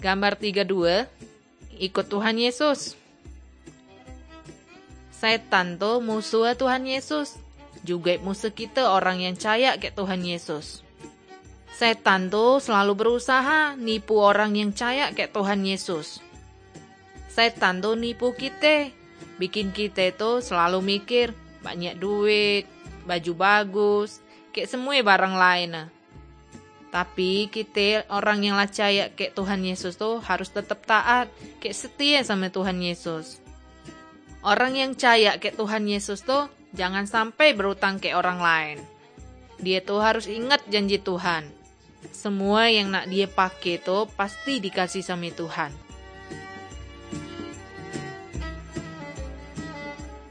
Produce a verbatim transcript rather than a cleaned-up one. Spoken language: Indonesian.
Gambar tiga puluh dua, ikut Tuhan Yesus. Setan tuh musuh Tuhan Yesus. Juga musuh kita orang yang percaya ke Tuhan Yesus. Setan tuh selalu berusaha nipu orang yang percaya ke Tuhan Yesus. Setan tuh nipu kita. Bikin kita tuh selalu mikir banyak duit, baju bagus, kayak semua barang lain. Tapi kita orang yang percaya ke Tuhan Yesus tuh harus tetap taat, kayak setia sama Tuhan Yesus. Orang yang percaya ke Tuhan Yesus tuh jangan sampai berutang ke orang lain. Dia tuh harus ingat janji Tuhan. Semua yang nak dia pakai tuh pasti dikasih sama Tuhan.